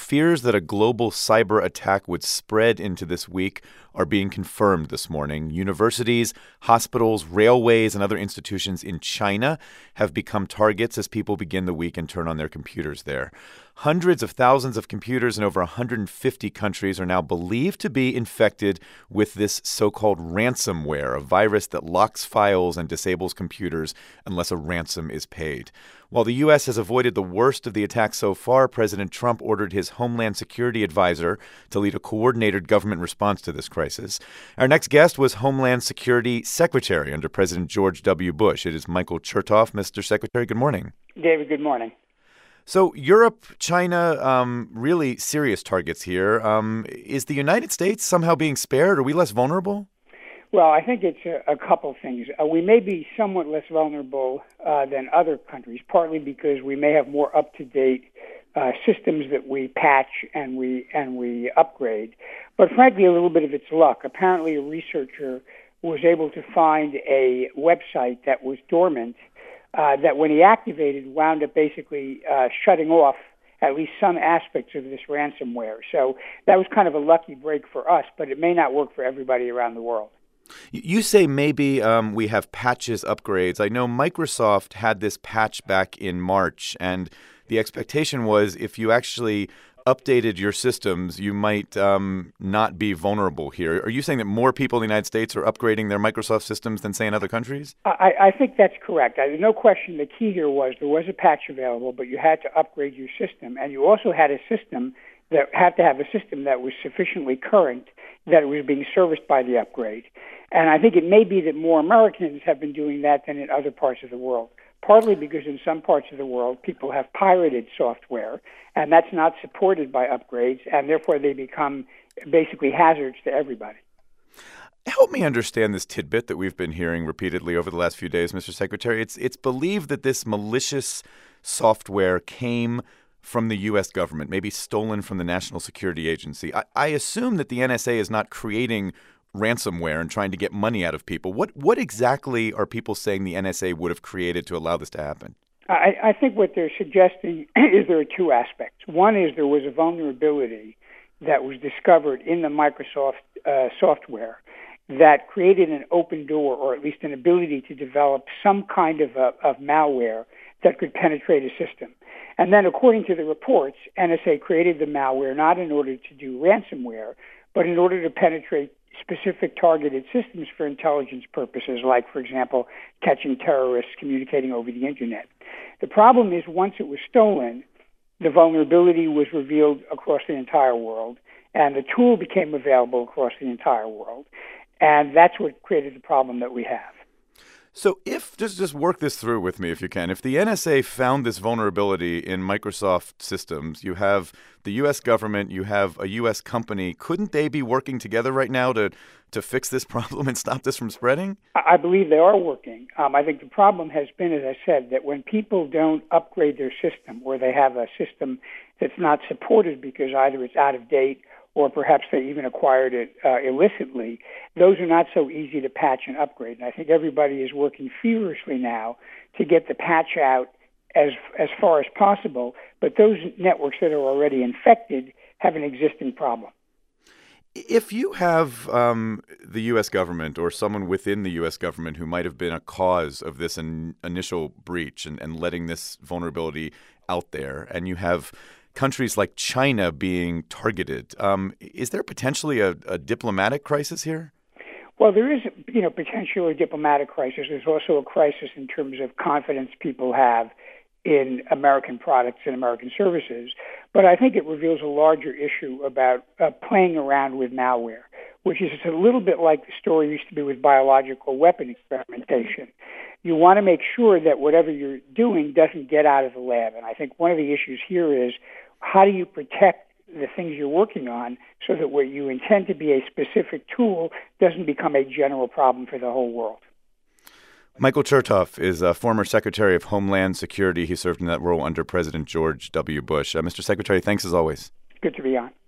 fears that a global cyber attack would spread into this week are being confirmed this morning. Universities, hospitals, railways, and other institutions in China have become targets as people begin the week and turn on their computers there. Hundreds of thousands of computers in over 150 countries are now believed to be infected with this so-called ransomware, a virus that locks files and disables computers unless a ransom is paid. While the U.S. has avoided the worst of the attacks so far, President Trump ordered his Homeland Security advisor to lead a coordinated government response to this crisis. Our next guest was Homeland Security Secretary under President George W. Bush. It is Michael Chertoff. Mr. Secretary, good morning. David, good morning. So Europe, China, really serious targets here. Is the United States somehow being spared? Are we less vulnerable? Well, I think it's a couple things. We may be somewhat less vulnerable than other countries, partly because we may have more up-to-date systems that we patch and we upgrade. But frankly, a little bit of its luck. Apparently, a researcher was able to find a website that was dormant that when he activated wound up basically shutting off at least some aspects of this ransomware. So that was kind of a lucky break for us, but it may not work for everybody around the world. You say maybe we have patches, upgrades. I know Microsoft had this patch back in March, and the expectation was if you actually updated your systems, you might not be vulnerable here. Are you saying that more people in the United States are upgrading their Microsoft systems than, say, in other countries? I think that's correct. There's no question the key here was there was a patch available, but you had to upgrade your system, and you also had a system that had to have a system that was sufficiently current that it was being serviced by the upgrade. And I think it may be that more Americans have been doing that than in other parts of the world, partly because in some parts of the world people have pirated software, and that's not supported by upgrades, and therefore they become basically hazards to everybody. Help me understand this tidbit that we've been hearing repeatedly over the last few days, Mr. Secretary. It's believed that this malicious software came from the U.S. government, maybe stolen from the National Security Agency. I assume that the NSA is not creating ransomware and trying to get money out of people. What exactly are people saying the NSA would have created to allow this to happen? I think what they're suggesting is there are two aspects. One is there was a vulnerability that was discovered in the Microsoft software that created an open door, or at least an ability to develop some kind of malware that could penetrate a system. And then, according to the reports, NSA created the malware not in order to do ransomware, but in order to penetrate specific targeted systems for intelligence purposes, like, for example, catching terrorists communicating over the Internet. The problem is once it was stolen, the vulnerability was revealed across the entire world, and the tool became available across the entire world. And that's what created the problem that we have. So if, just work this through with me if you can. If the NSA found this vulnerability in Microsoft systems, you have the U.S. government, you have a U.S. company, couldn't they be working together right now to fix this problem and stop this from spreading? I believe they are working. I think the problem has been, as I said, that when people don't upgrade their system, or they have a system that's not supported because either it's out of date or perhaps they even acquired it illicitly, those are not so easy to patch and upgrade. And I think everybody is working feverishly now to get the patch out as far as possible. But those networks that are already infected have an existing problem. If you have the U.S. government or someone within the U.S. government who might have been a cause of this initial breach and letting this vulnerability out there, and you have countries like China being targeted, is there potentially a diplomatic crisis here? Well, there is, potentially a diplomatic crisis. There's also a crisis in terms of confidence people have in American products and American services. But I think it reveals a larger issue about playing around with malware, which is a little bit like the story used to be with biological weapon experimentation. You want to make sure that whatever you're doing doesn't get out of the lab. And I think one of the issues here is how do you protect the things you're working on so that what you intend to be a specific tool doesn't become a general problem for the whole world. Michael Chertoff is a former Secretary of Homeland Security. He served in that role under President George W. Bush. Mr. Secretary, thanks as always. Good to be on.